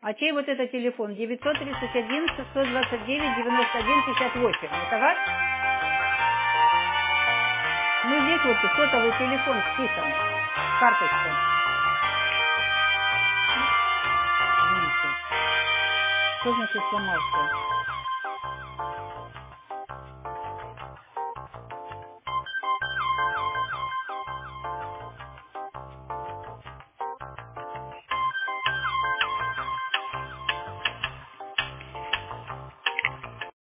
А чей вот это телефон? 931 629 91 58. Это ваш? Ну, здесь вот сотовый телефон списан. Карточку. Видите? Что значит сломался?